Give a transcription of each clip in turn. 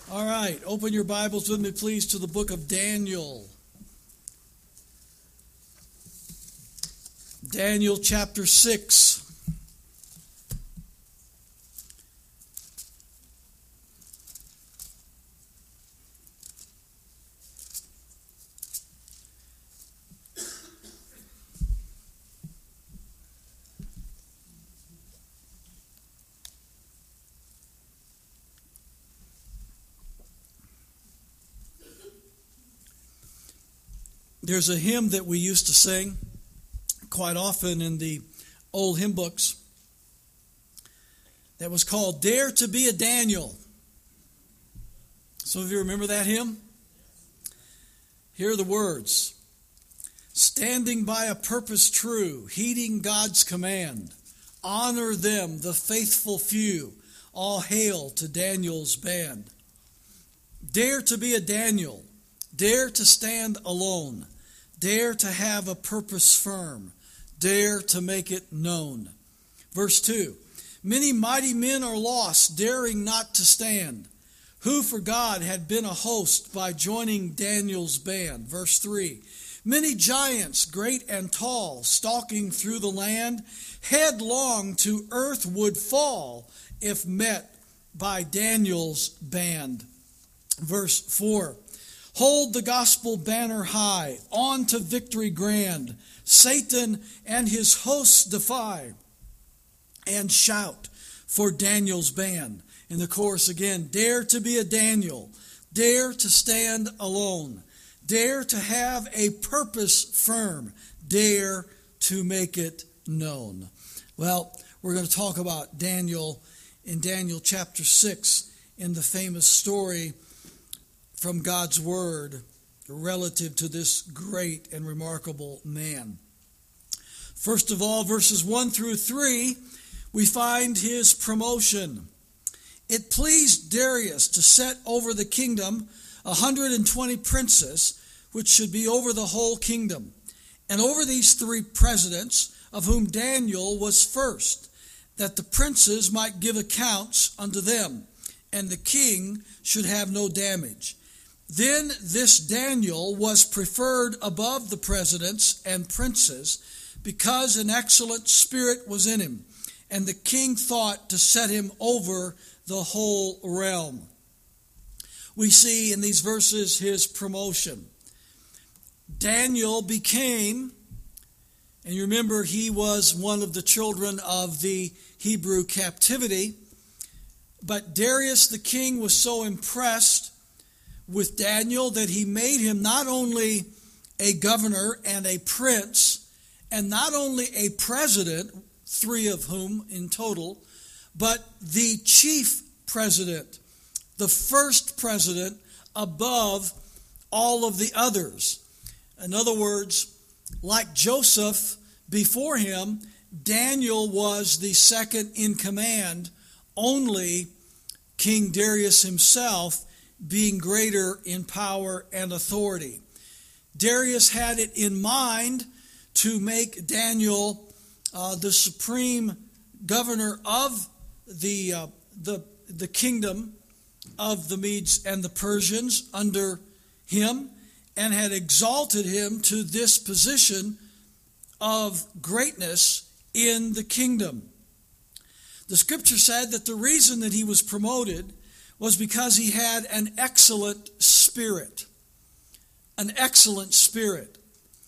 All right, open your Bibles with me, please, to the book of Daniel. Daniel chapter 6. There's a hymn that we used to sing quite often in the old hymn books that was called Dare to be a Daniel. Some of you remember that hymn? Here are the words. Standing by a purpose true, heeding God's command, honor them, the faithful few, all hail to Daniel's band. Dare to be a Daniel, dare to stand alone, dare to have a purpose firm, dare to make it known. Verse 2, many mighty men are lost, daring not to stand, who for God had been a host by joining Daniel's band. Verse 3, many giants, great and tall, stalking through the land, headlong to earth would fall if met by Daniel's band. Verse 4, hold the gospel banner high, on to victory grand. Satan and his hosts defy, and shout for Daniel's band. In the chorus again, dare to be a Daniel, dare to stand alone, dare to have a purpose firm, dare to make it known. Well, we're going to talk about Daniel in Daniel chapter 6 in the famous story from God's Word relative to this great and remarkable man. First of all, verses 1 through 3, we find his promotion. It pleased Darius to set over the kingdom 120 princes, which should be over the whole kingdom, and over these 3 presidents, of whom Daniel was first, that the princes might give accounts unto them, and the king should have no damage. Then this Daniel was preferred above the presidents and princes because an excellent spirit was in him, and the king thought to set him over the whole realm. We see in these verses his promotion. Daniel became, and you remember he was one of the children of the Hebrew captivity, but Darius the king was so impressed with Daniel that he made him not only a governor and a prince, and not only a president, 3 of whom in total, but the chief president, the first president above all of the others. In other words, like Joseph before him, Daniel was the second in command, only King Darius himself being greater in power and authority. Darius had it in mind to make Daniel the supreme governor of the kingdom of the Medes and the Persians under him, and had exalted him to this position of greatness in the kingdom. The scripture said that the reason that he was promoted was because he had an excellent spirit. An excellent spirit.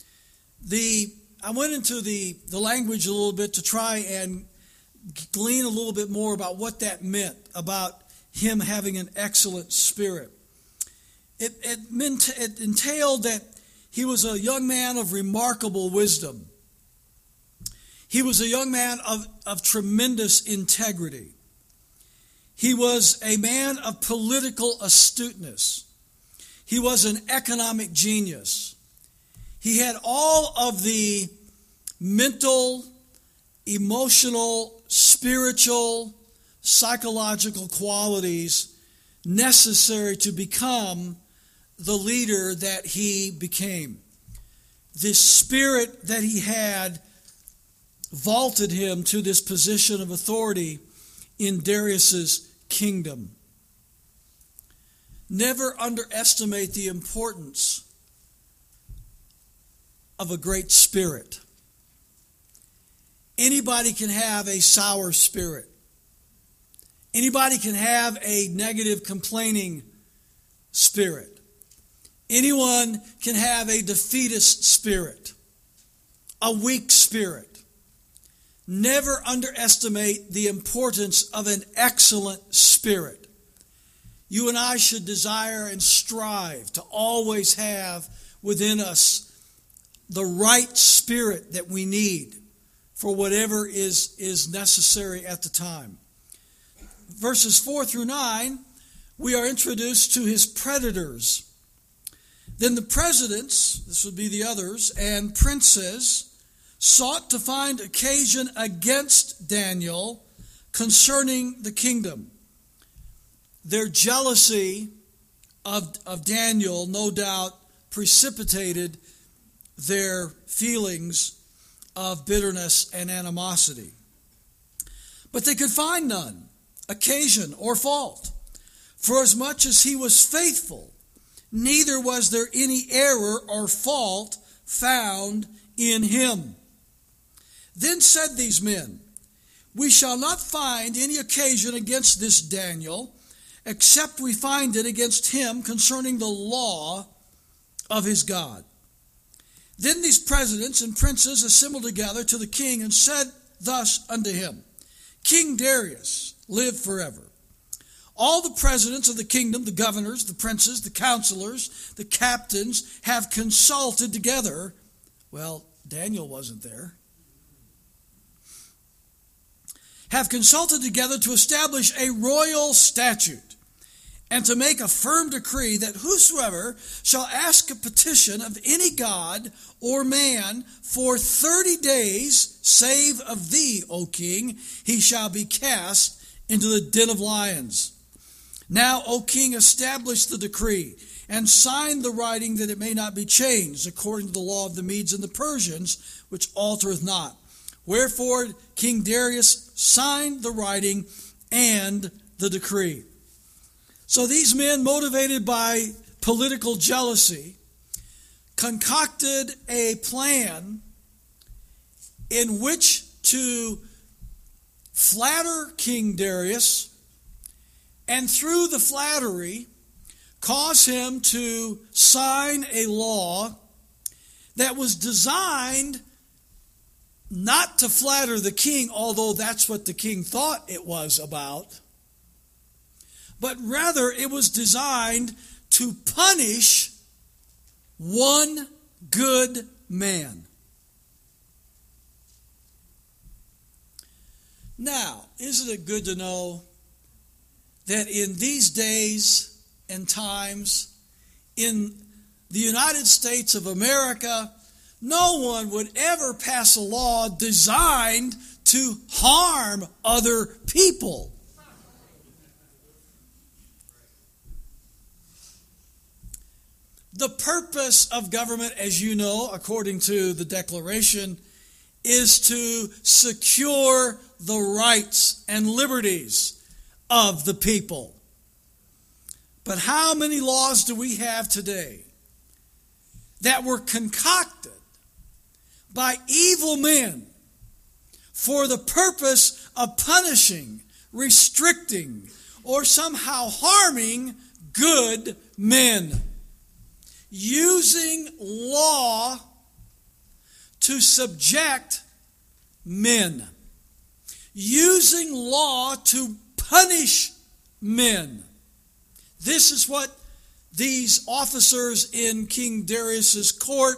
I went into the language a little bit to try and glean a little bit more about what that meant, about him having an excellent spirit. It entailed that he was a young man of remarkable wisdom. He was a young man of tremendous integrity. He was a man of political astuteness. He was an economic genius. He had all of the mental, emotional, spiritual, psychological qualities necessary to become the leader that he became. The spirit that he had vaulted him to this position of authority in Darius's kingdom. Never underestimate the importance of a great spirit. Anybody can have a sour spirit. Anybody can have a negative, complaining spirit. Anyone can have a defeatist spirit, a weak spirit. Never underestimate the importance of an excellent spirit. You and I should desire and strive to always have within us the right spirit that we need for whatever is necessary at the time. Verses 4 through 9, we are introduced to his predators. Then the presidents, this would be the others, and princes sought to find occasion against Daniel concerning the kingdom. Their jealousy of Daniel no doubt precipitated their feelings of bitterness and animosity. But they could find none, occasion or fault, for as much as he was faithful, neither was there any error or fault found in him. Then said these men, we shall not find any occasion against this Daniel, except we find it against him concerning the law of his God. Then these presidents and princes assembled together to the king and said thus unto him, King Darius, live forever. All the presidents of the kingdom, the governors, the princes, the counselors, the captains, have consulted together. Well, Daniel wasn't there. Have consulted together to establish a royal statute and to make a firm decree that whosoever shall ask a petition of any god or man for 30 days, save of thee, O king, he shall be cast into the den of lions. Now, O king, establish the decree and sign the writing that it may not be changed, according to the law of the Medes and the Persians, which altereth not. Wherefore King Darius signed the writing and the decree. So these men, motivated by political jealousy, concocted a plan in which to flatter King Darius, and through the flattery, cause him to sign a law that was designed not to flatter the king, although that's what the king thought it was about, but rather it was designed to punish one good man. Now, isn't it good to know that in these days and times, in the United States of America, no one would ever pass a law designed to harm other people. The purpose of government, as you know, according to the Declaration, is to secure the rights and liberties of the people. But how many laws do we have today that were concocted by evil men for the purpose of punishing, restricting, or somehow harming good men? Using law to subject men. Using law to punish men. This is what these officers in King Darius's court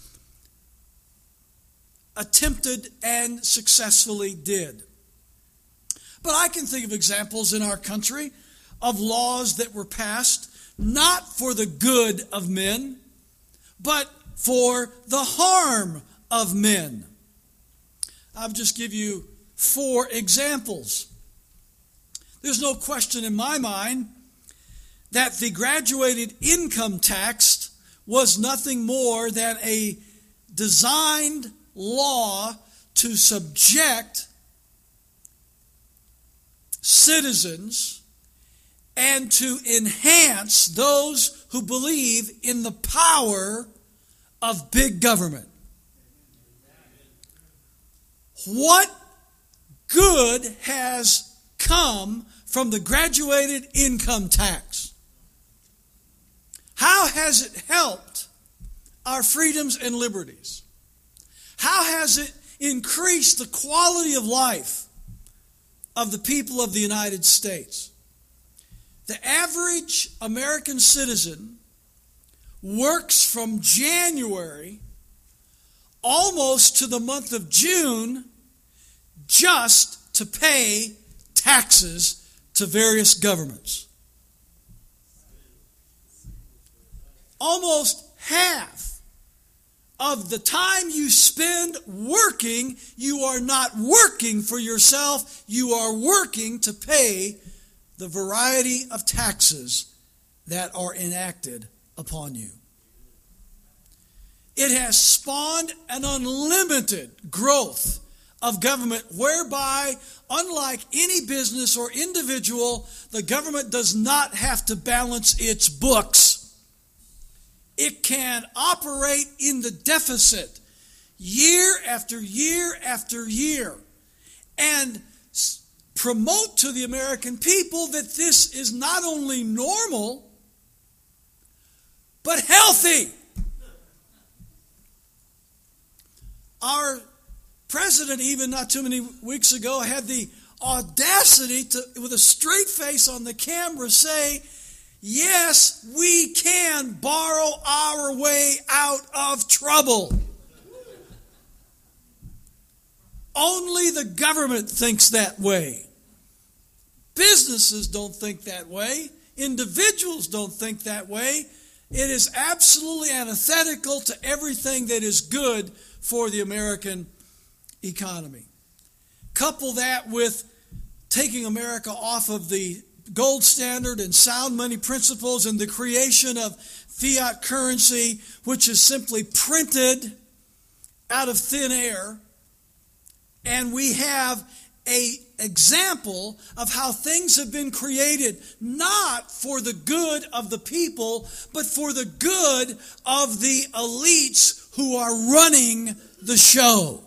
attempted and successfully did. But I can think of examples in our country of laws that were passed not for the good of men, but for the harm of men. I'll just give you 4 examples. There's no question in my mind that the graduated income tax was nothing more than a designed law to subject citizens and to enhance those who believe in the power of big government. What good has come from the graduated income tax? How has it helped our freedoms and liberties? How has it increased the quality of life of the people of the United States? The average American citizen works from January almost to the month of June just to pay taxes to various governments. Almost half of the time you spend working, you are not working for yourself, you are working to pay the variety of taxes that are enacted upon you. It has spawned an unlimited growth of government whereby, unlike any business or individual, the government does not have to balance its books. It can operate in the deficit year after year after year and promote to the American people that this is not only normal, but healthy. Our president, even not too many weeks ago, had the audacity to, with a straight face on the camera, say, yes, we can borrow our way out of trouble. Only the government thinks that way. Businesses don't think that way. Individuals don't think that way. It is absolutely antithetical to everything that is good for the American economy. Couple that with taking America off of the gold standard and sound money principles and the creation of fiat currency, which is simply printed out of thin air, and we have an example of how things have been created not for the good of the people, but for the good of the elites who are running the show.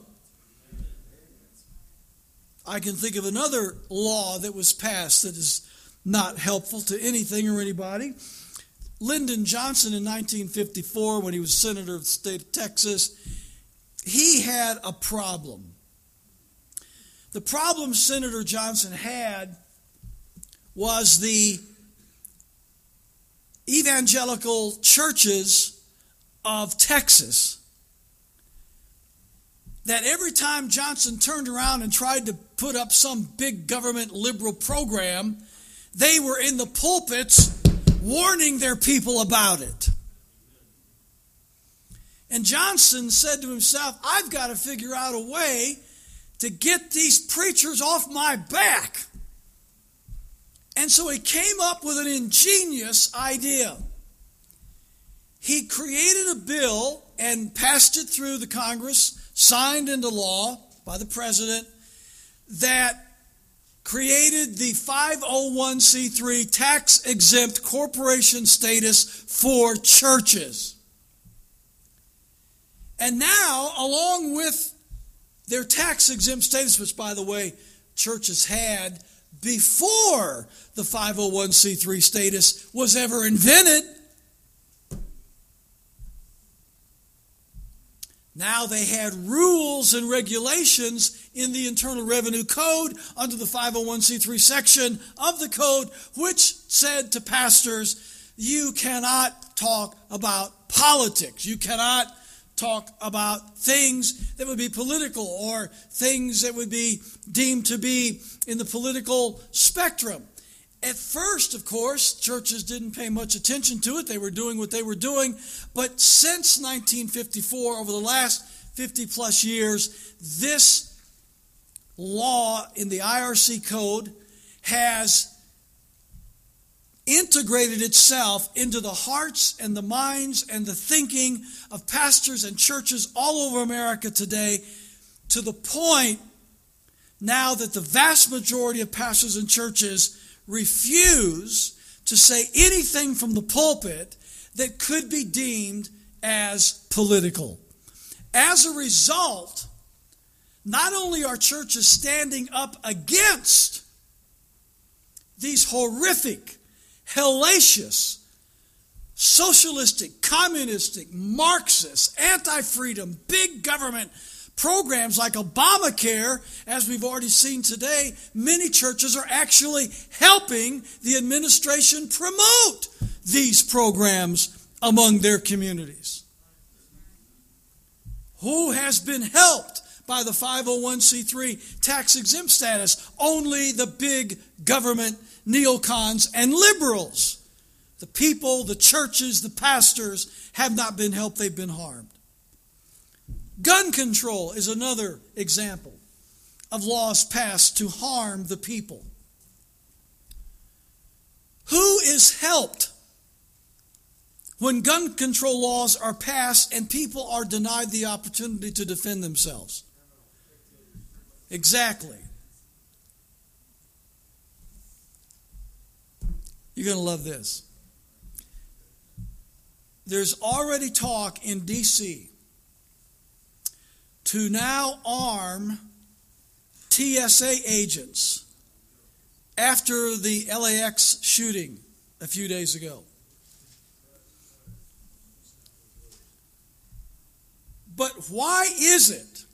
I can think of another law that was passed that is not helpful to anything or anybody. Lyndon Johnson in 1954, when he was senator of the state of Texas, he had a problem. The problem Senator Johnson had was the evangelical churches of Texas, that every time Johnson turned around and tried to put up some big government liberal program, they were in the pulpits warning their people about it. And Johnson said to himself, I've got to figure out a way to get these preachers off my back. And so he came up with an ingenious idea. He created a bill and passed it through the Congress, signed into law by the president, that created the 501c3 tax-exempt corporation status for churches. And now, along with their tax-exempt status, which, by the way, churches had before the 501c3 status was ever invented, now they had rules and regulations in the Internal Revenue Code under the 501c3 section of the code, which said to pastors, you cannot talk about politics. You cannot talk about things that would be political or things that would be deemed to be in the political spectrum. At first, of course, churches didn't pay much attention to it. They were doing what they were doing. But since 1954, over the last 50 plus years, this law in the IRC code has integrated itself into the hearts and the minds and the thinking of pastors and churches all over America today, to the point now that the vast majority of pastors and churches refuse to say anything from the pulpit that could be deemed as political. As a result, not only are churches standing up against these horrific, hellacious, socialistic, communistic, Marxist, anti-freedom, big government programs like Obamacare, as we've already seen today, many churches are actually helping the administration promote these programs among their communities. Who has been helped by the 501c3 tax-exempt status? Only the big government neocons and liberals. The people, the churches, the pastors have not been helped, they've been harmed. Gun control is another example of laws passed to harm the people. Who is helped when gun control laws are passed and people are denied the opportunity to defend themselves? Exactly. You're going to love this. There's already talk in D.C. to now arm TSA agents after the LAX shooting a few days ago. But why is it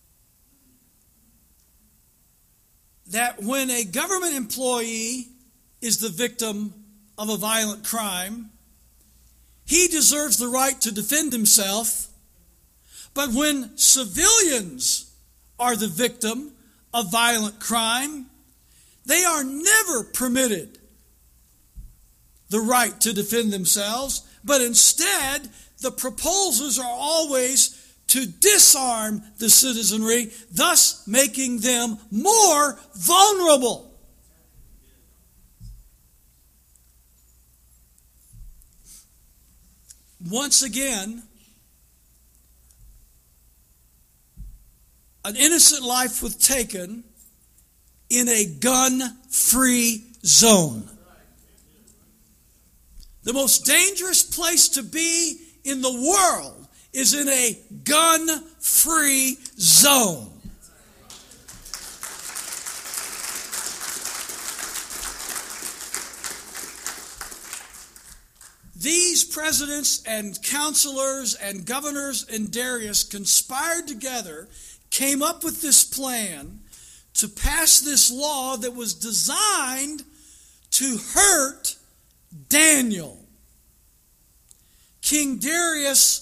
that when a government employee is the victim of a violent crime, he deserves the right to defend himself, but when civilians are the victim of violent crime, they are never permitted the right to defend themselves, but instead the proposals are always to disarm the citizenry, thus making them more vulnerable. Once again, an innocent life was taken in a gun-free zone. The most dangerous place to be in the world is in a gun-free zone. These presidents and counselors and governors in Darius conspired together, came up with this plan to pass this law that was designed to hurt Daniel. King Darius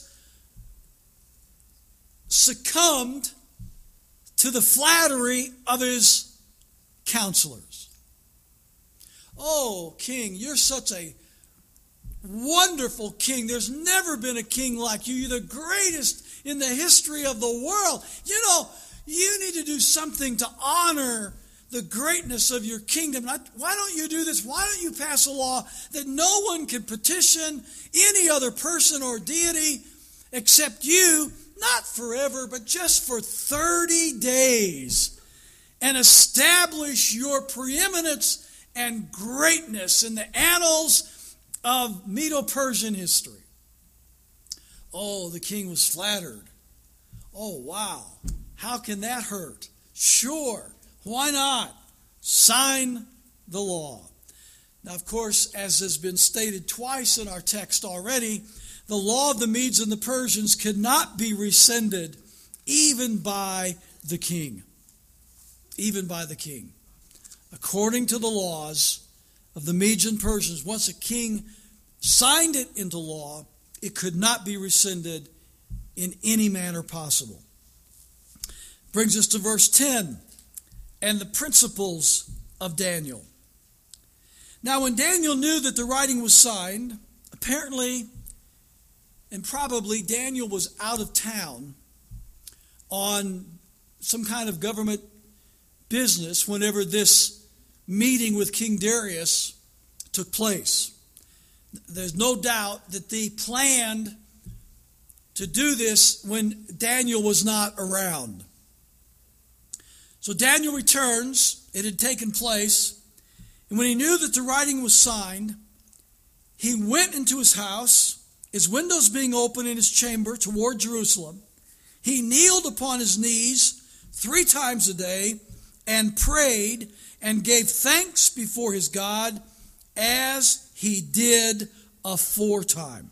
succumbed to the flattery of his counselors. Oh, king, you're such a wonderful king. There's never been a king like you. You're the greatest in the history of the world. You know, you need to do something to honor the greatness of your kingdom. Why don't you do this? Why don't you pass a law that no one can petition any other person or deity except you, not forever, but just for 30 days, and establish your preeminence and greatness in the annals of Medo-Persian history. Oh, the king was flattered. Oh, wow. How can that hurt? Sure. Why not? Sign the law. Now, of course, as has been stated twice in our text already, the law of the Medes and the Persians could not be rescinded even by the king. Even by the king. According to the laws of the Medes and Persians, once a king signed it into law, it could not be rescinded in any manner possible. Brings us to verse 10 and the principles of Daniel. Now, when Daniel knew that the writing was signed, apparently and probably Daniel was out of town on some kind of government business whenever this meeting with King Darius took place. There's no doubt that they planned to do this when Daniel was not around. So Daniel returns. It had taken place. And when he knew that the writing was signed, he went into his house, his windows being open in his chamber toward Jerusalem. He kneeled upon his knees 3 times a day and prayed and gave thanks before his God as he did aforetime.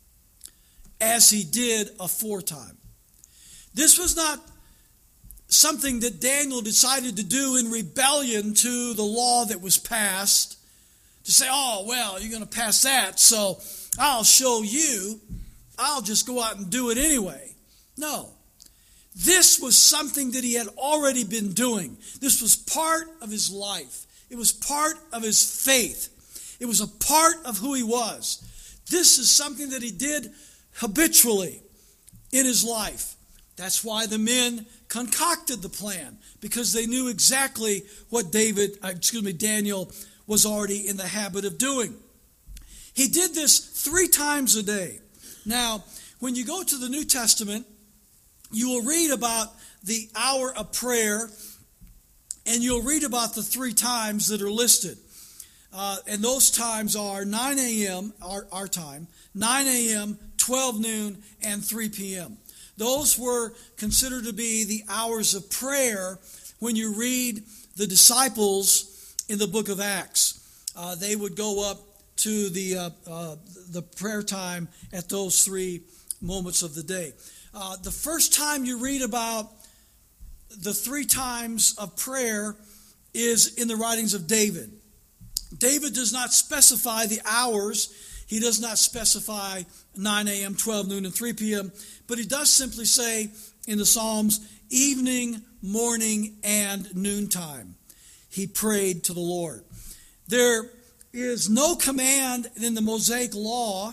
As he did aforetime. This was not something that Daniel decided to do in rebellion to the law that was passed. To say, oh, well, you're going to pass that, so I'll show you. I'll just go out and do it anyway. No. This was something that he had already been doing. This was part of his life. It was part of his faith. It was a part of who he was. This is something that he did habitually in his life. That's why the men concocted the plan, because they knew exactly what Daniel was already in the habit of doing. He did this 3 times a day. Now, when you go to the New Testament, you will read about the hour of prayer, and you'll read about the 3 times that are listed. And those times are 9 a.m., our time, 9 a.m., 12 noon, and 3 p.m. Those were considered to be the hours of prayer when you read the disciples in the book of Acts. They would go up to the prayer time at those 3 moments of the day. The first time you read about the 3 times of prayer is in the writings of David. David does not specify the hours. He does not specify 9 a.m., 12 noon, and 3 p.m., but he does simply say in the Psalms, evening, morning, and noontime. He prayed to the Lord. There is no command in the Mosaic law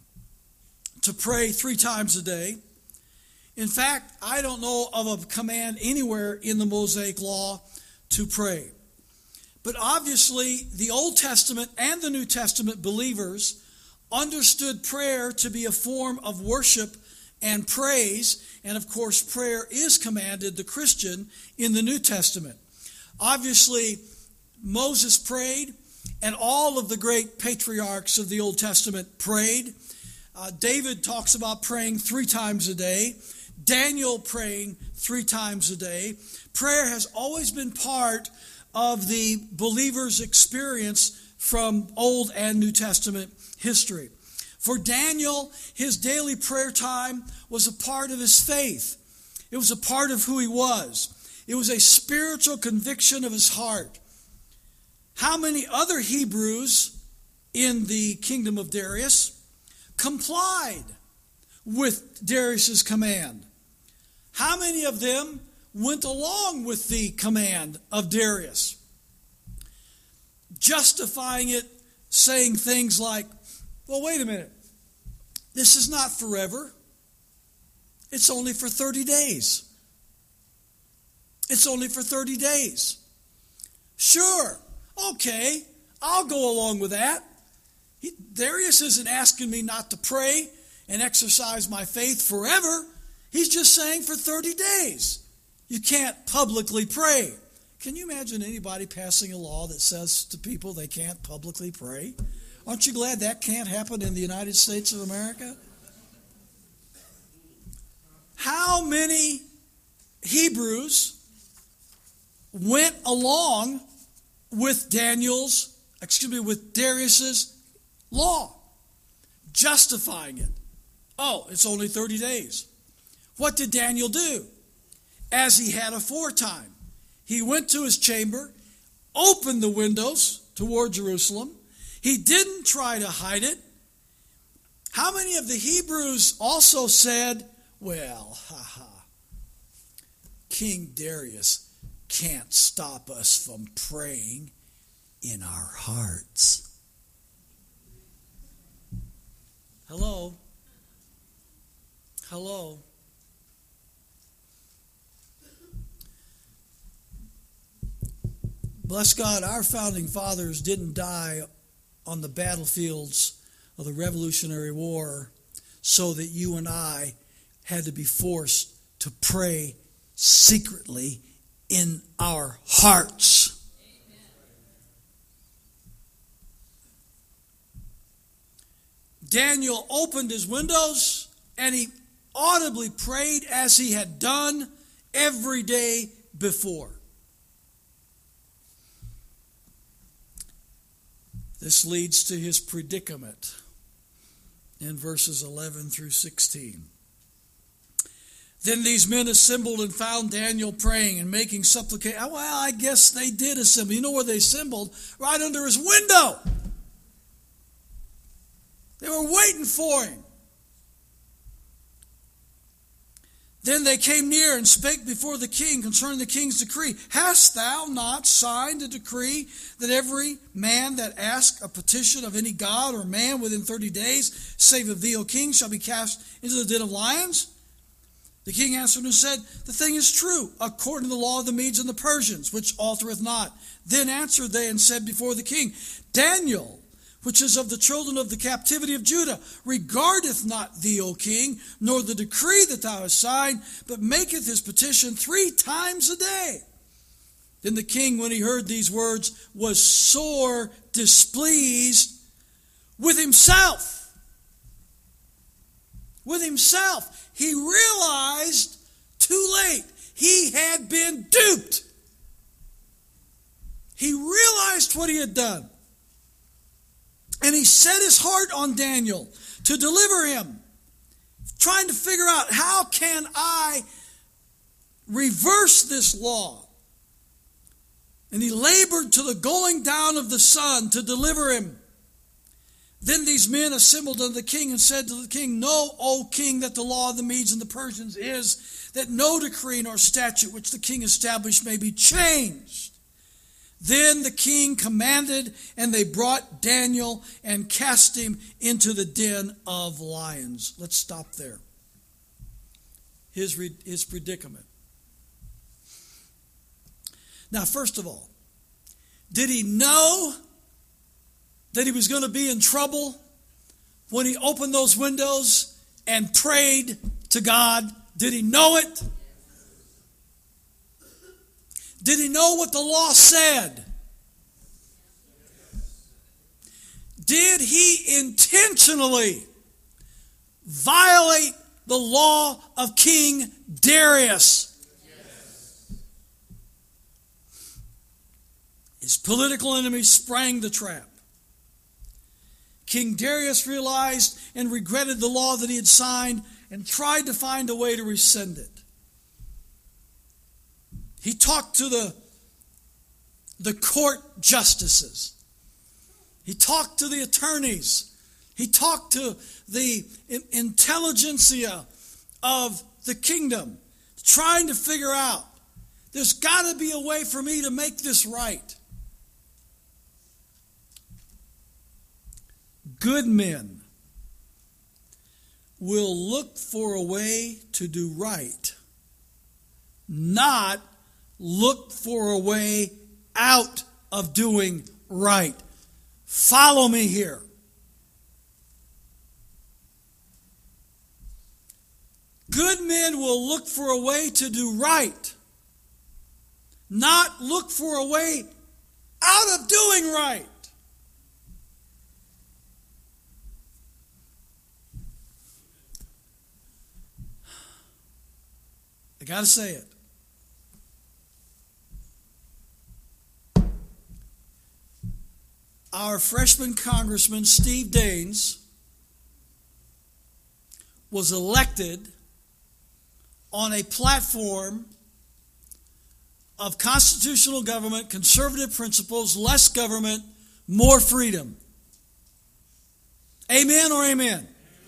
to pray 3 times a day. In fact, I don't know of a command anywhere in the Mosaic law to pray. But obviously, the Old Testament and the New Testament believers understood prayer to be a form of worship and praise. And of course, prayer is commanded the Christian in the New Testament. Obviously, Moses prayed, and all of the great patriarchs of the Old Testament prayed. David talks about praying 3 times a day. Daniel praying 3 times a day. Prayer has always been part of the believer's experience from Old and New Testament history. For Daniel, his daily prayer time was a part of his faith. It was a part of who he was. It was a spiritual conviction of his heart. How many other Hebrews in the kingdom of Darius complied with Darius's command? How many of them went along with the command of Darius, justifying it, saying things like, well, wait a minute, this is not forever. It's only for 30 days. It's only for 30 days. Sure, okay, I'll go along with that. Darius isn't asking me not to pray and exercise my faith forever. He's just saying for 30 days. You can't publicly pray. Can you imagine anybody passing a law that says to people they can't publicly pray? Aren't you glad that can't happen in the United States of America? How many Hebrews went along with with Darius's law, justifying it? Oh, it's only 30 days. What did Daniel do? As he had aforetime, he went to his chamber, opened the windows toward Jerusalem. He didn't try to hide it. How many of the Hebrews also said, well, King Darius can't stop us from praying in our hearts? Hello? Hello? Bless God, our founding fathers didn't die on the battlefields of the Revolutionary War so that you and I had to be forced to pray secretly in our hearts. Daniel opened his windows and he audibly prayed as he had done every day before. This leads to his predicament in verses 11 through 16. Then these men assembled and found Daniel praying and making supplication. Well, I guess they did assemble. You know where they assembled? Right under his window. They were waiting for him. Then they came near and spake before the king concerning the king's decree. Hast thou not signed a decree that every man that ask a petition of any god or man within 30 days, save of thee, O king, shall be cast into the den of lions? The king answered and said, The thing is true, according to the law of the Medes and the Persians, which altereth not. Then answered they and said before the king, Daniel, which is of the children of the captivity of Judah, regardeth not thee, O king, nor the decree that thou hast signed, but maketh his petition 3 times a day. Then the king, when he heard these words, was sore displeased with himself. With himself. He realized too late he had been duped. He realized what he had done. And he set his heart on Daniel to deliver him, trying to figure out, how can I reverse this law? And he labored to the going down of the sun to deliver him. Then these men assembled unto the king and said to the king, Know, O king, that the law of the Medes and the Persians is that no decree nor statute which the king established may be changed. Then the king commanded, and they brought Daniel and cast him into the den of lions. Let's stop there. His predicament. Now, first of all, did he know that he was going to be in trouble when he opened those windows and prayed to God? Did he know it? Did he know what the law said? Did he intentionally violate the law of King Darius? Yes. His political enemies sprang the trap. King Darius realized and regretted the law that he had signed and tried to find a way to rescind it. He talked to the court justices. He talked to the attorneys. He talked to the intelligentsia of the kingdom, trying to figure out, there's got to be a way for me to make this right. Good men will look for a way to do right, not look for a way out of doing right. Follow me here. Good men will look for a way to do right, not look for a way out of doing right. I got to say it. Our freshman congressman, Steve Daines, was elected on a platform of constitutional government, conservative principles, less government, more freedom. Amen or amen?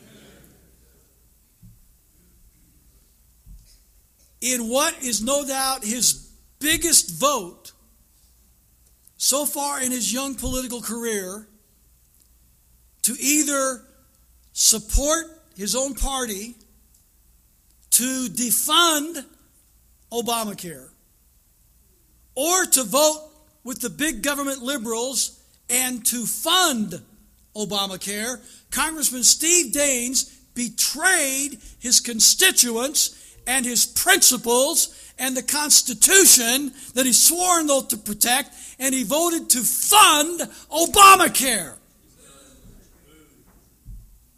In what is no doubt his biggest vote so far in his young political career, to either support his own party, to defund Obamacare, or to vote with the big government liberals and to fund Obamacare, Congressman Steve Daines betrayed his constituents and his principles and the Constitution that he swore an oath to protect, and he voted to fund Obamacare.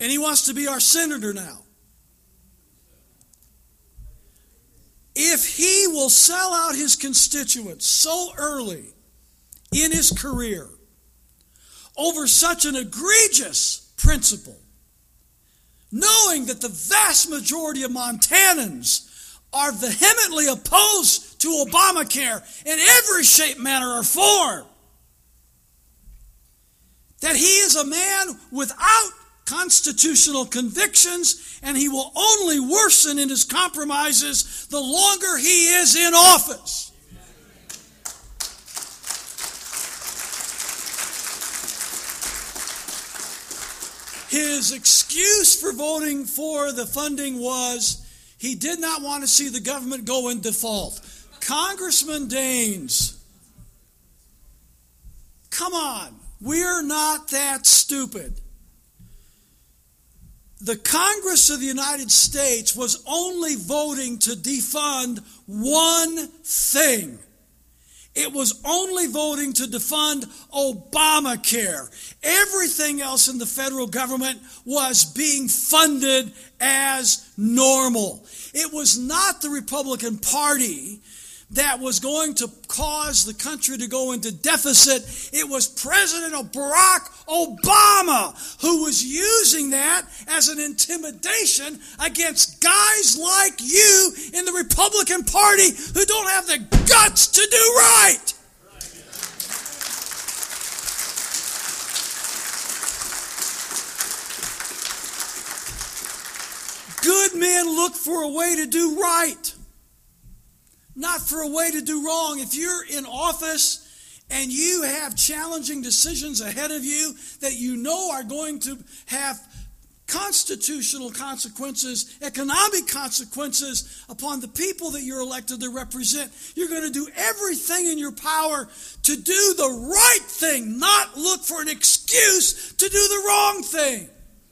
And he wants to be our senator now. If he will sell out his constituents so early in his career over such an egregious principle, knowing that the vast majority of Montanans are vehemently opposed to Obamacare in every shape, manner, or form, that he is a man without constitutional convictions, and he will only worsen in his compromises the longer he is in office. His excuse for voting for the funding was he did not want to see the government go in default. Congressman Daines, come on, we're not that stupid. The Congress of the United States was only voting to defund one thing. It was only voting to defund Obamacare. Everything else in the federal government was being funded as normal. It was not the Republican Party that was going to cause the country to go into deficit. It was President Barack Obama who was using that as an intimidation against guys like you in the Republican Party who don't have the guts to do right. Good men look for a way to do right, not for a way to do wrong. If you're in office and you have challenging decisions ahead of you that you know are going to have constitutional consequences, economic consequences upon the people that you're elected to represent, you're going to do everything in your power to do the right thing, not look for an excuse to do the wrong thing.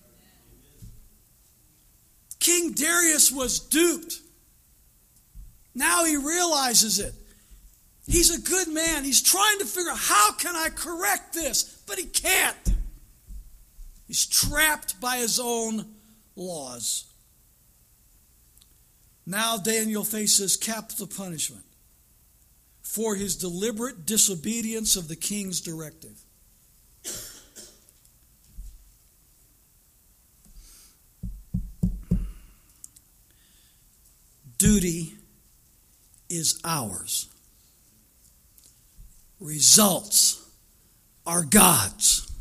King Darius was duped. Now he realizes it. He's a good man. He's trying to figure out, how can I correct this? But he can't. He's trapped by his own laws. Now Daniel faces capital punishment for his deliberate disobedience of the king's directive. Duty is ours. Results are God's.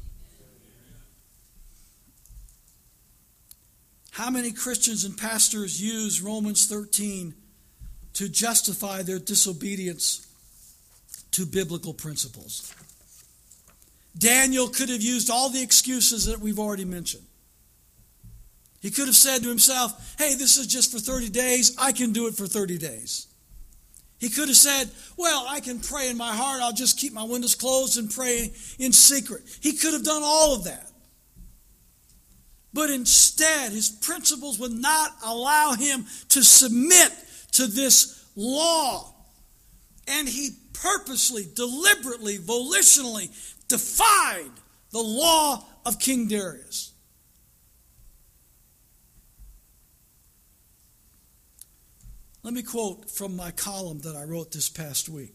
How many Christians and pastors use Romans 13 to justify their disobedience to biblical principles? Daniel could have used all the excuses that we've already mentioned. He could have said to himself, hey, this is just for 30 days. I can do it for 30 days. He could have said, well, I can pray in my heart. I'll just keep my windows closed and pray in secret. He could have done all of that. But instead, his principles would not allow him to submit to this law. And he purposely, deliberately, volitionally defied the law of King Darius. Let me quote from my column that I wrote this past week.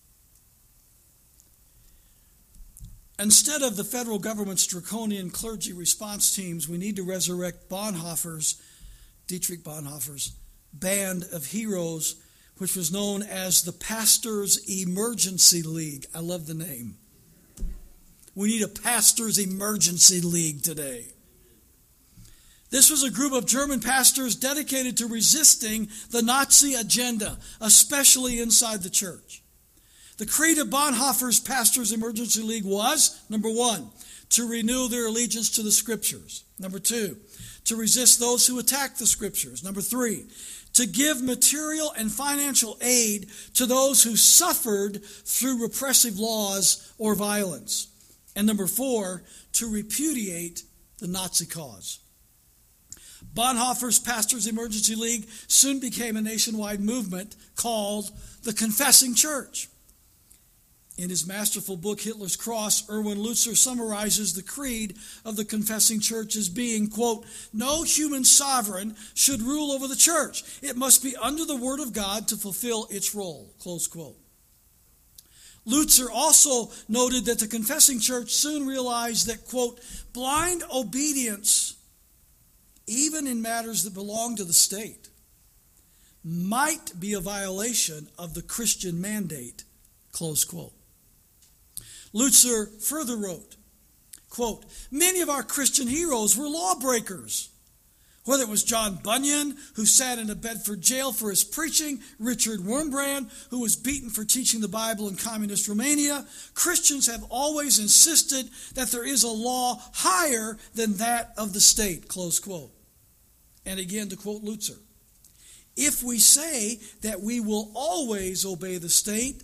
Instead of the federal government's draconian clergy response teams, we need to resurrect Dietrich Bonhoeffer's band of heroes, which was known as the Pastors' Emergency League. I love the name. We need a Pastors' Emergency League today. This was a group of German pastors dedicated to resisting the Nazi agenda, especially inside the church. The creed of Bonhoeffer's Pastors' Emergency League was, number one, to renew their allegiance to the Scriptures. Number two, to resist those who attack the Scriptures. Number three, to give material and financial aid to those who suffered through repressive laws or violence. And number four, to repudiate the Nazi cause. Bonhoeffer's Pastors' Emergency League soon became a nationwide movement called the Confessing Church. In his masterful book, Hitler's Cross, Erwin Lutzer summarizes the creed of the confessing church as being, quote, "No human sovereign should rule over the church. It must be under the word of God to fulfill its role," close quote. Lutzer also noted that the confessing church soon realized that, quote, "blind obedience, even in matters that belong to the state, might be a violation of the Christian mandate," close quote. Lutzer further wrote, quote, "Many of our Christian heroes were lawbreakers. Whether it was John Bunyan, who sat in a Bedford jail for his preaching, Richard Wurmbrand, who was beaten for teaching the Bible in communist Romania, Christians have always insisted that there is a law higher than that of the state," close quote. And again, to quote Lutzer, "If we say that we will always obey the state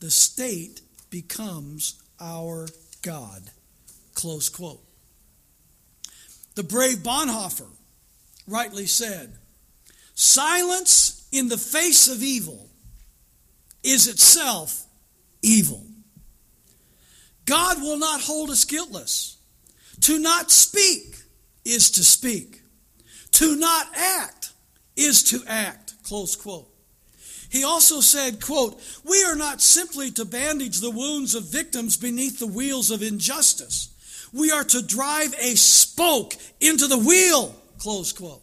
becomes our God," close quote. The brave Bonhoeffer rightly said, "Silence in the face of evil is itself evil. God will not hold us guiltless. To not speak is to speak. To not act is to act," close quote. He also said, quote, "We are not simply to bandage the wounds of victims beneath the wheels of injustice. We are to drive a spoke into the wheel," close quote.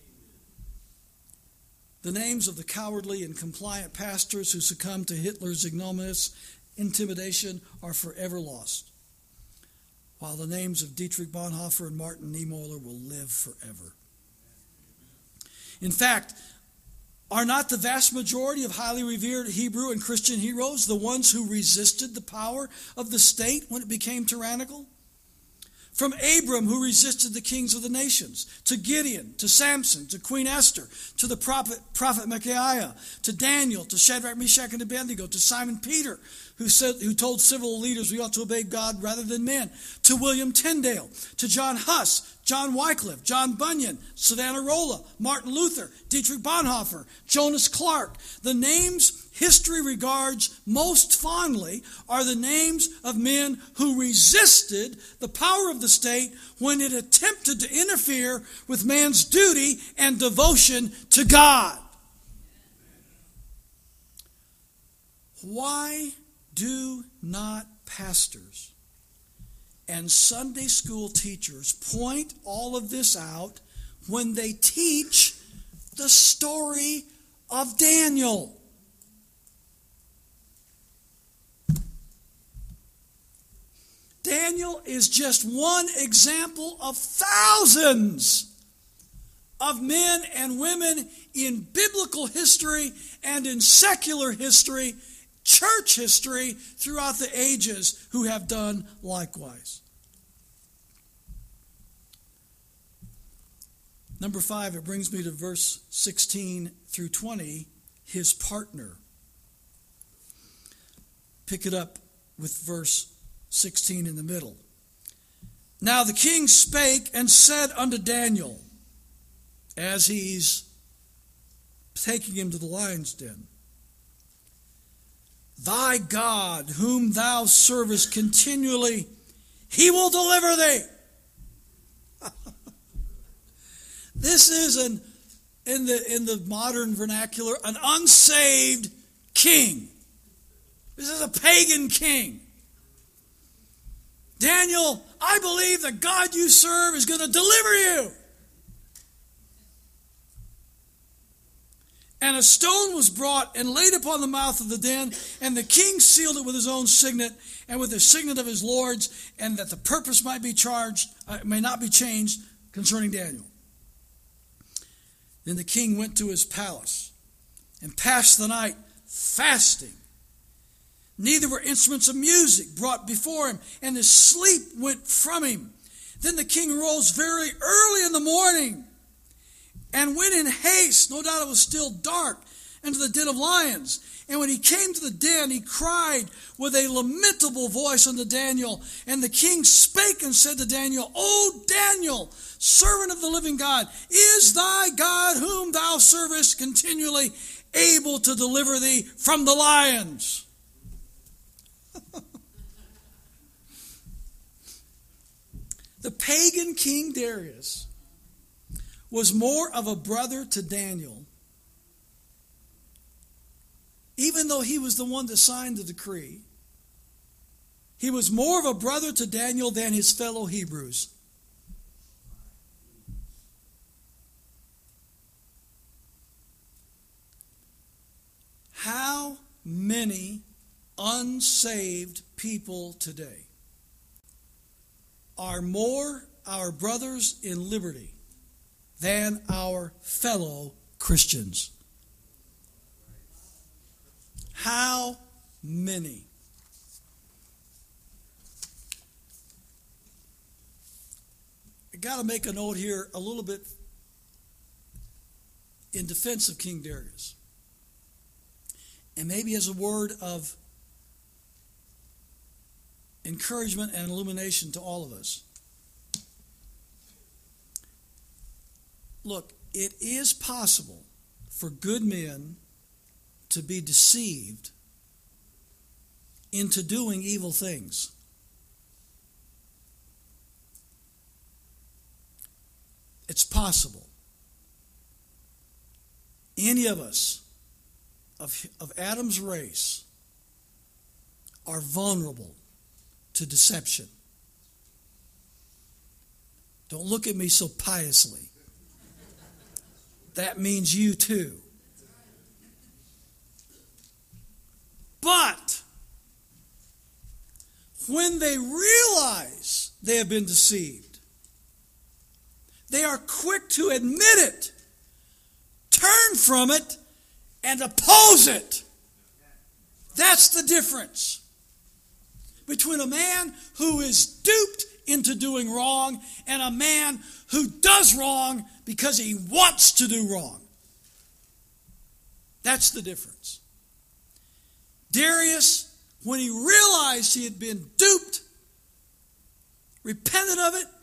The names of the cowardly and compliant pastors who succumbed to Hitler's ignominious intimidation are forever lost, while the names of Dietrich Bonhoeffer and Martin Niemöller will live forever. In fact, are not the vast majority of highly revered Hebrew and Christian heroes the ones who resisted the power of the state when it became tyrannical? From Abram, who resisted the kings of the nations, to Gideon, to Samson, to Queen Esther, to the prophet Micaiah, to Daniel, to Shadrach, Meshach, and Abednego, to Simon Peter, who told civil leaders we ought to obey God rather than men, to William Tyndale, to John Huss, John Wycliffe, John Bunyan, Savonarola, Martin Luther, Dietrich Bonhoeffer, Jonas Clark. The names history regards most fondly are the names of men who resisted the power of the state when it attempted to interfere with man's duty and devotion to God. Why do not pastors and Sunday school teachers point all of this out when they teach the story of Daniel? Daniel is just one example of thousands of men and women in biblical history and in secular history, church history throughout the ages who have done likewise. Number 5, it brings me to verse 16 through 20, his partner. Pick it up with verse 16 in the middle. "Now the king spake and said unto Daniel," as he's taking him to the lion's den, "Thy God, whom thou servest continually, he will deliver thee." This is in the modern vernacular, an unsaved king. This is a pagan king. "Daniel, I believe the God you serve is going to deliver you." And a stone was brought and laid upon the mouth of the den, and the king sealed it with his own signet and with the signet of his lords, and that the purpose may not be changed concerning Daniel. Then the king went to his palace and passed the night fasting. Neither were instruments of music brought before him, and his sleep went from him. Then the king rose very early in the morning and went in haste, no doubt it was still dark, into the den of lions. And when he came to the den, he cried with a lamentable voice unto Daniel. And the king spake and said to Daniel, "O Daniel, servant of the living God, is thy God whom thou servest continually able to deliver thee from the lions?" The pagan King Darius was more of a brother to Daniel, even though he was the one that signed the decree. He was more of a brother to Daniel than his fellow Hebrews. How many unsaved people today are more our brothers in liberty than our fellow Christians? How many? I got to make a note here a little bit in defense of King Darius. And maybe as a word of encouragement and illumination to all of us. Look, it is possible for good men to be deceived into doing evil things. It's possible. Any of us of Adam's race are vulnerable to deception. Don't look at me so piously. That means you too. But when they realize they have been deceived, they are quick to admit it, turn from it, and oppose it. That's the difference between a man who is duped into doing wrong and a man who does wrong because he wants to do wrong. That's the difference. Darius, when he realized he had been duped, repented of it,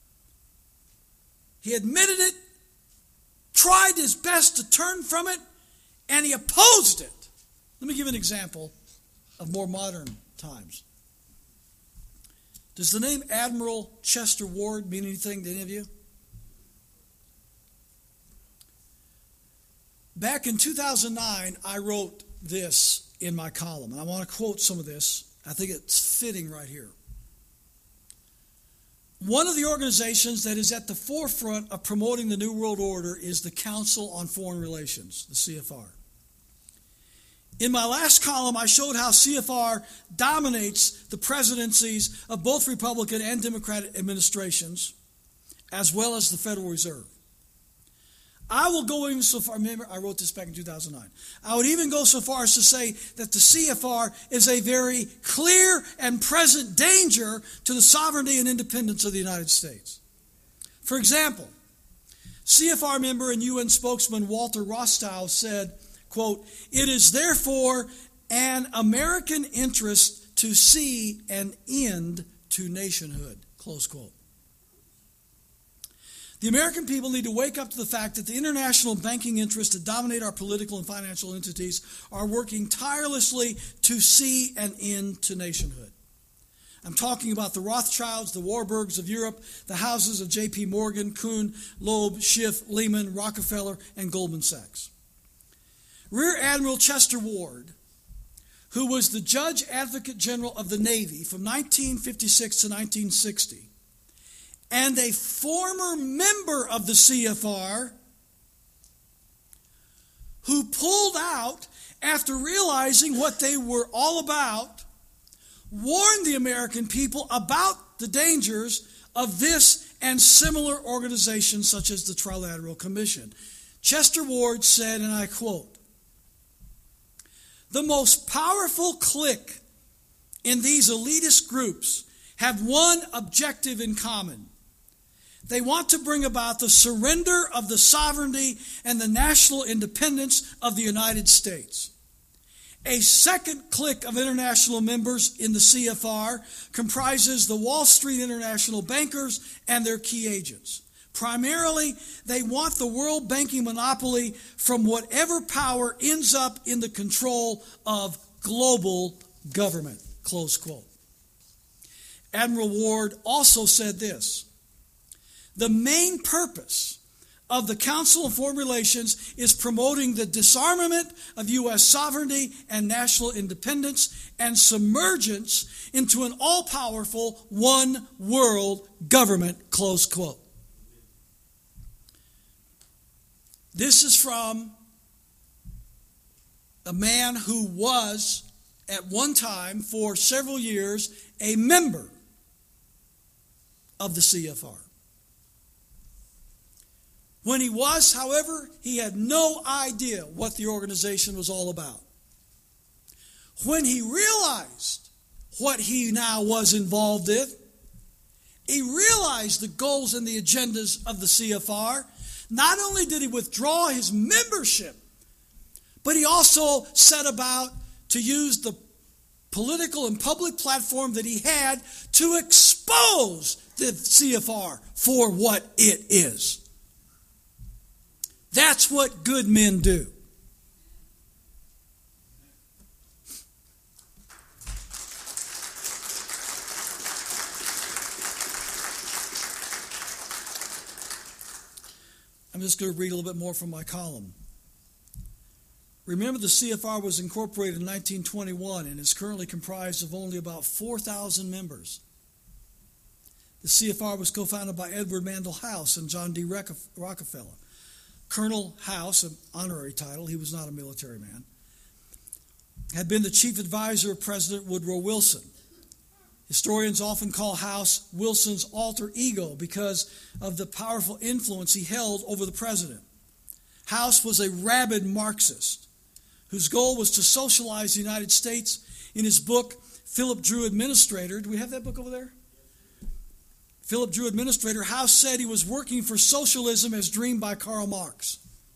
he admitted it, tried his best to turn from it, and he opposed it. Let me give you an example of more modern times. Does the name Admiral Chester Ward mean anything to any of you? Back in 2009, I wrote this in my column, and I want to quote some of this. I think it's fitting right here. One of the organizations that is at the forefront of promoting the New World Order is the Council on Foreign Relations, the CFR. In my last column, I showed how CFR dominates the presidencies of both Republican and Democratic administrations, as well as the Federal Reserve. I will go even so far, remember, I wrote this back in 2009. I would even go so far as to say that the CFR is a very clear and present danger to the sovereignty and independence of the United States. For example, CFR member and UN spokesman Walter Rostow said, quote, "It is therefore an American interest to see an end to nationhood," close quote. The American people need to wake up to the fact that the international banking interests that dominate our political and financial entities are working tirelessly to see an end to nationhood. I'm talking about the Rothschilds, the Warburgs of Europe, the houses of J.P. Morgan, Kuhn, Loeb, Schiff, Lehman, Rockefeller, and Goldman Sachs. Rear Admiral Chester Ward, who was the Judge Advocate General of the Navy from 1956 to 1960, and a former member of the CFR, who pulled out after realizing what they were all about, warned the American people about the dangers of this and similar organizations such as the Trilateral Commission. Chester Ward said, and I quote, "The most powerful clique in these elitist groups have one objective in common. They want to bring about the surrender of the sovereignty and the national independence of the United States. A second clique of international members in the CFR comprises the Wall Street international bankers and their key agents. Primarily, they want the world banking monopoly from whatever power ends up in the control of global government," close quote. Admiral Ward also said this, The main purpose of the Council on Foreign Relations is promoting the disarmament of U.S. sovereignty and national independence and submergence into an all-powerful one-world government, close quote. This is from a man who was, at one time, for several years, a member of the CFR. When he was, however, he had no idea what the organization was all about. When he realized what he now was involved in, he realized the goals and the agendas of the CFR. Not only did he withdraw his membership, but he also set about to use the political and public platform that he had to expose the CFR for what it is. That's what good men do. I'm just going to read a little bit more from my column. Remember, the CFR was incorporated in 1921 and is currently comprised of only about 4,000 members. The CFR was co-founded by Edward Mandell House and John D. Rockefeller. Colonel House, an honorary title, he was not a military man, had been the chief advisor of President Woodrow Wilson. Historians often call House Wilson's alter ego because of the powerful influence he held over the president. House was a rabid Marxist whose goal was to socialize the United States. In his book, Philip Drew Administrator, do we have that book over there? Philip Drew Administrator, House said he was working for socialism as dreamed by Karl Marx.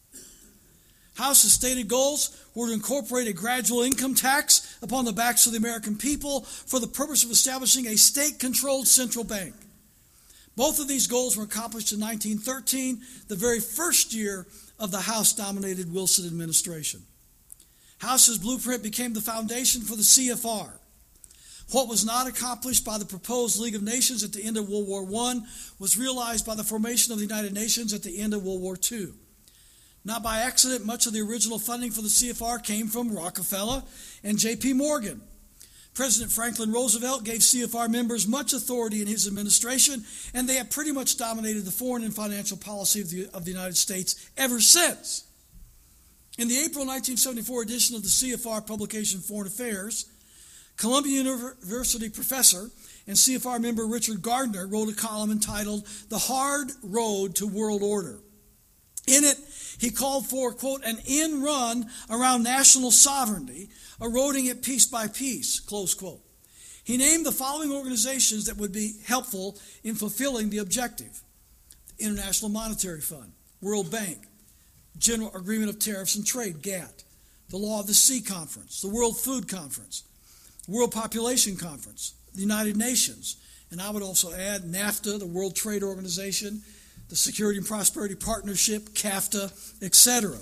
House's stated goals were to incorporate a gradual income tax upon the backs of the American people for the purpose of establishing a state-controlled central bank. Both of these goals were accomplished in 1913, the very first year of the House-dominated Wilson administration. House's blueprint became the foundation for the CFR. What was not accomplished by the proposed League of Nations at the end of World War I was realized by the formation of the United Nations at the end of World War II. Not by accident, much of the original funding for the CFR came from Rockefeller and J.P. Morgan. President Franklin Roosevelt gave CFR members much authority in his administration, and they have pretty much dominated the foreign and financial policy of the United States ever since. In the April 1974 edition of the CFR publication Foreign Affairs, Columbia University professor and CFR member Richard Gardner wrote a column entitled The Hard Road to World Order. In it, he called for, quote, an end run around national sovereignty, eroding it piece by piece, close quote. He named the following organizations that would be helpful in fulfilling the objective: the International Monetary Fund, World Bank, General Agreement of Tariffs and Trade, GATT, the Law of the Sea Conference, the World Food Conference, World Population Conference, the United Nations, and I would also add NAFTA, the World Trade Organization, the Security and Prosperity Partnership, CAFTA, etc.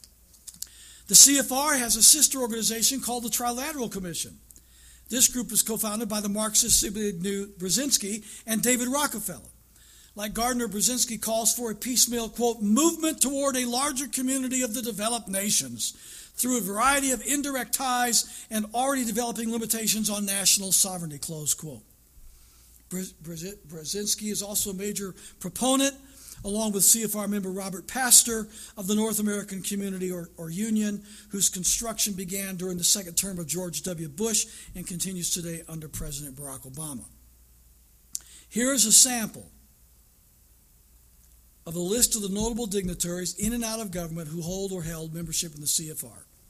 The CFR has a sister organization called the Trilateral Commission. This group was co-founded by the Marxist Zbigniew Brzezinski and David Rockefeller. Like Gardner, Brzezinski calls for a piecemeal, quote, movement toward a larger community of the developed nations through a variety of indirect ties and already developing limitations on national sovereignty, close quote. Brzezinski is also a major proponent, along with CFR member Robert Pastor, of the North American Community or Union, whose construction began during the second term of George W. Bush and continues today under President Barack Obama. Here is a sample of a list of the notable dignitaries in and out of government who hold or held membership in the CFR.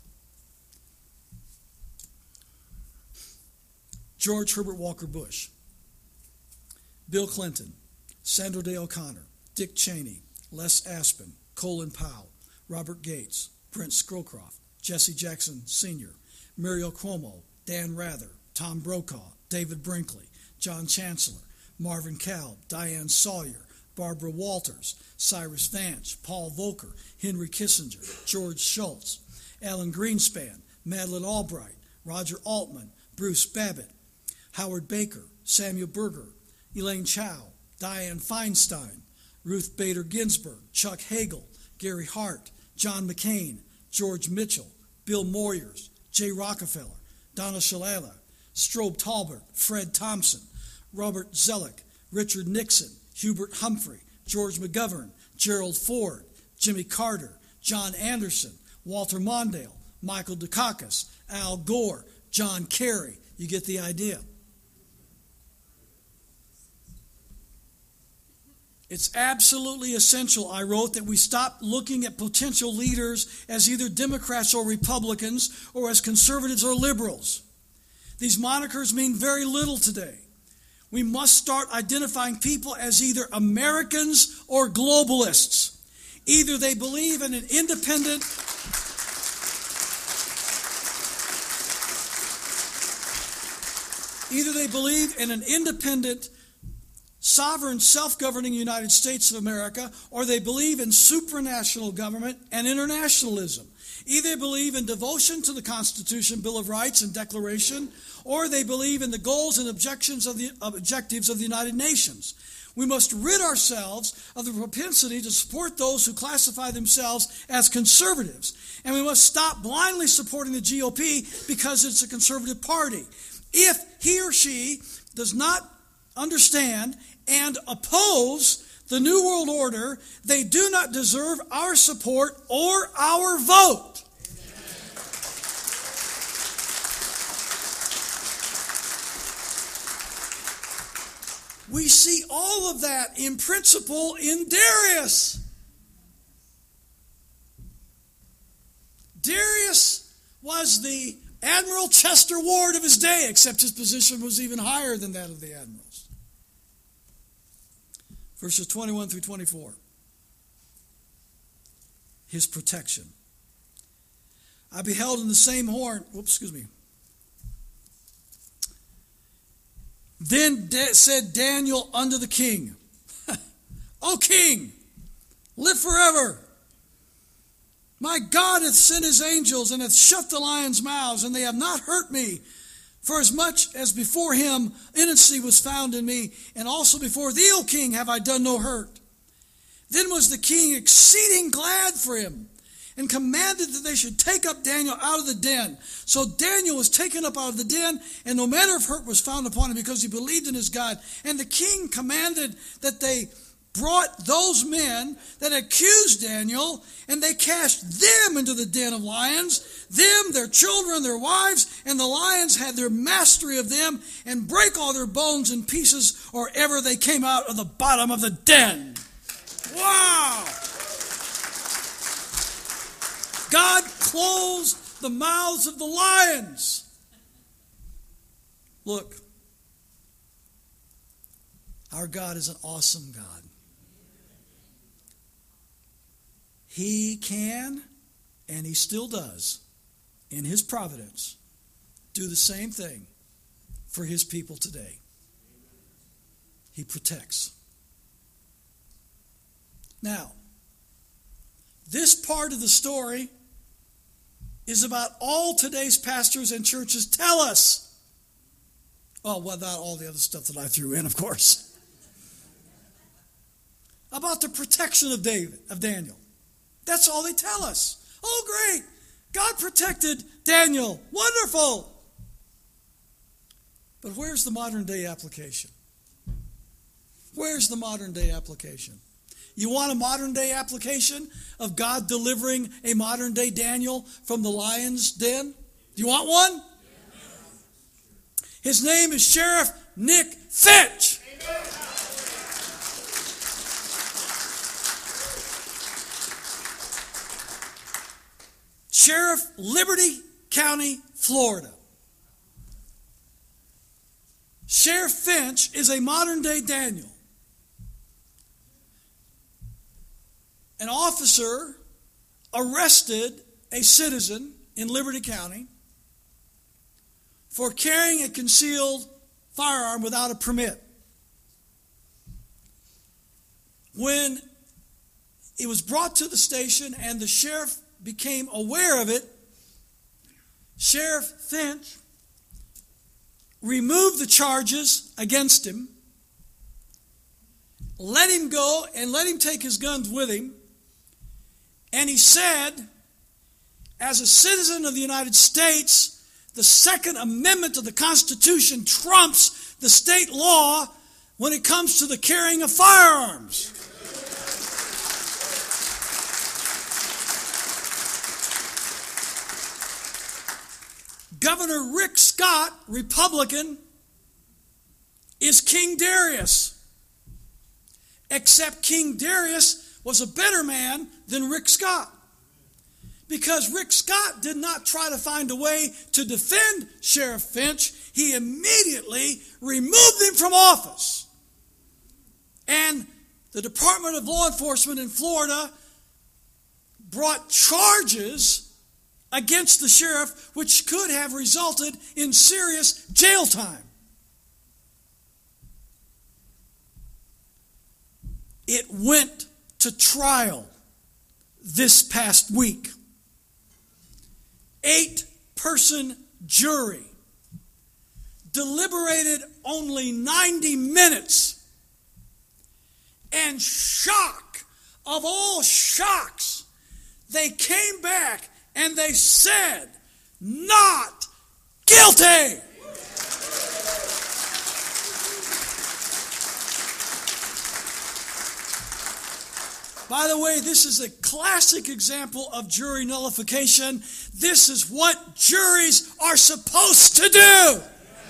George Herbert Walker Bush, Bill Clinton, Sandra Day O'Connor, Dick Cheney, Les Aspin, Colin Powell, Robert Gates, Brent Scowcroft, Jesse Jackson Sr., Muriel Cuomo, Dan Rather, Tom Brokaw, David Brinkley, John Chancellor, Marvin Kalb, Diane Sawyer, Barbara Walters, Cyrus Vance, Paul Volcker, Henry Kissinger, George Shultz, Alan Greenspan, Madeleine Albright, Roger Altman, Bruce Babbitt, Howard Baker, Samuel Berger, Elaine Chao, Dianne Feinstein, Ruth Bader Ginsburg, Chuck Hagel, Gary Hart, John McCain, George Mitchell, Bill Moyers, Jay Rockefeller, Donna Shalala, Strobe Talbert, Fred Thompson, Robert Zoellick, Richard Nixon, Hubert Humphrey, George McGovern, Gerald Ford, Jimmy Carter, John Anderson, Walter Mondale, Michael Dukakis, Al Gore, John Kerry. You get the idea. It's absolutely essential, I wrote, that we stop looking at potential leaders as either Democrats or Republicans or as conservatives or liberals. These monikers mean very little today. We must start identifying people as either Americans or globalists. Either they believe in an independent sovereign, self-governing United States of America, or they believe in supranational government and internationalism. Either they believe in devotion to the Constitution, Bill of Rights, and Declaration, or they believe in the goals and objectives of the United Nations. We must rid ourselves of the propensity to support those who classify themselves as conservatives. And we must stop blindly supporting the GOP because it's a conservative party. If he or she does not understand and oppose the New World Order, they do not deserve our support or our vote. We see all of that in principle in Darius. Darius was the Admiral Chester Ward of his day, except his position was even higher than that of the admirals. Verses 21 through 24. His protection. I beheld in the same horn, Then said Daniel unto the king, O king, live forever. My God hath sent his angels, and hath shut the lions' mouths, and they have not hurt me. For as much as before him innocency was found in me, and also before thee, O king, have I done no hurt. Then was the king exceeding glad for him, and commanded that they should take up Daniel out of the den. So Daniel was taken up out of the den, and no manner of hurt was found upon him, because he believed in his God. And the king commanded that they brought those men that accused Daniel, and they cast them into the den of lions, them, their children, their wives, and the lions had their mastery of them, and brake all their bones in pieces, or ever they came out of the bottom of the den. Wow! God closed the mouths of the lions. Look, our God is an awesome God. He can, and he still does, in his providence, do the same thing for his people today. He protects. Now, this part of the story is about all today's pastors and churches tell us. Well, without all the other stuff that I threw in, of course. About the protection of Daniel. That's all they tell us. Oh, great. God protected Daniel. Wonderful. But where's the modern day application? Where's the modern day application? You want a modern day application of God delivering a modern day Daniel from the lion's den? Do you want one? His name is Sheriff Nick Finch. Sheriff, Liberty County, Florida. Sheriff Finch is a modern day Daniel. An officer arrested a citizen in Liberty County for carrying a concealed firearm without a permit. When it was brought to the station and the sheriff became aware of it, Sheriff Finch removed the charges against him, let him go and let him take his guns with him. And he said, as a citizen of the United States, the Second Amendment of the Constitution trumps the state law when it comes to the carrying of firearms. Governor Rick Scott, Republican, is King Darius. Except King Darius was a better man than Rick Scott. Because Rick Scott did not try to find a way to defend Sheriff Finch. He immediately removed him from office. And the Department of Law Enforcement in Florida brought charges against the sheriff, which could have resulted in serious jail time. It went to trial this past week. 8-person jury deliberated only 90 minutes. And shock of all shocks, they came back and they said, not guilty. By the way, this is a classic example of jury nullification. This is what juries are supposed to do.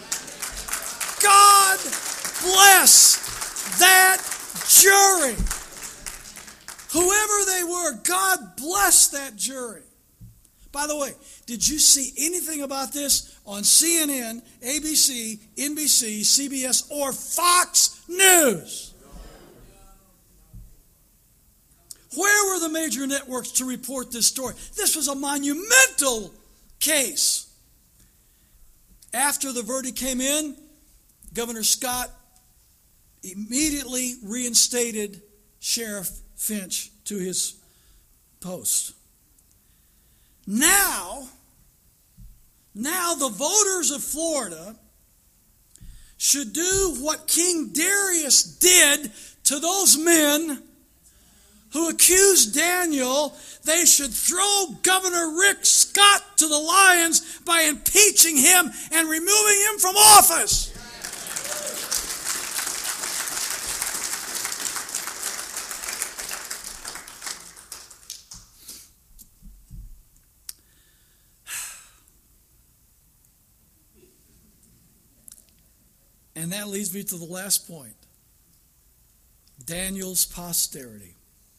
God bless that jury. Whoever they were, God bless that jury. By the way, did you see anything about this on CNN, ABC, NBC, CBS, or Fox News? Where were the major networks to report this story? This was a monumental case. After the verdict came in, Governor Scott immediately reinstated Sheriff Finch to his post. Now the voters of Florida should do what King Darius did to those men who accused Daniel. They should throw Governor Rick Scott to the lions by impeaching him and removing him from office. And that leads me to the last point. Daniel's posterity.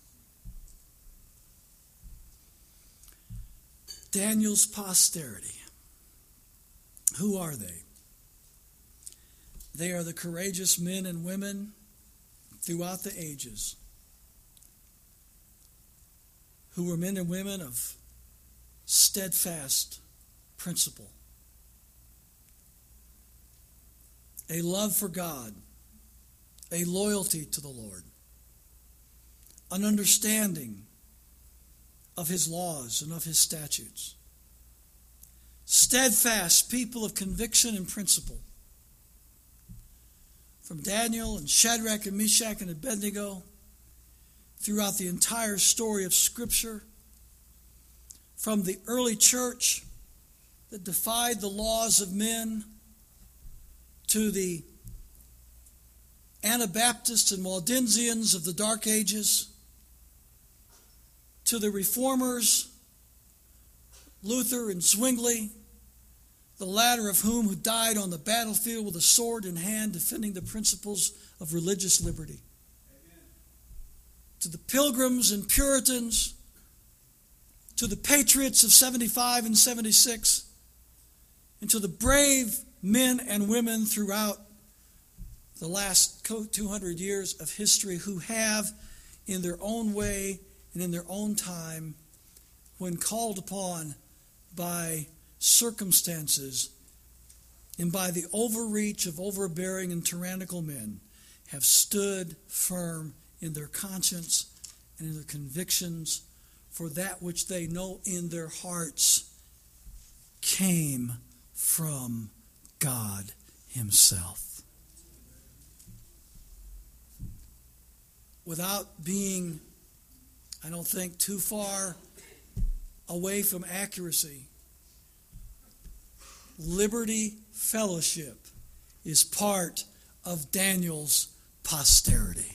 Daniel's posterity. Who are they? They are the courageous men and women throughout the ages who were men and women of steadfast principle, a love for God, a loyalty to the Lord, an understanding of his laws and of his statutes. Steadfast people of conviction and principle. From Daniel and Shadrach and Meshach and Abednego, throughout the entire story of Scripture, from the early church that defied the laws of men, to the Anabaptists and Waldensians of the Dark Ages, to the Reformers, Luther and Zwingli, the latter of whom who died on the battlefield with a sword in hand defending the principles of religious liberty. Amen. To the Pilgrims and Puritans, to the patriots of 75 and 76, and to the brave men and women throughout the last 200 years of history who have, in their own way and in their own time, when called upon by circumstances and by the overreach of overbearing and tyrannical men, have stood firm in their conscience and in their convictions for that which they know in their hearts came from God himself. without being, I don't think, too far away from accuracy, Liberty Fellowship is part of Daniel's posterity.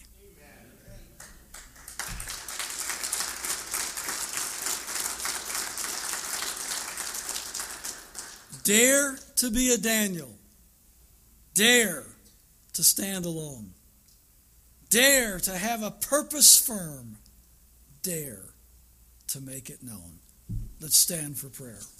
Dare to be a Daniel. Dare to stand alone. Dare to have a purpose firm. Dare to make it known. Let's stand for prayer.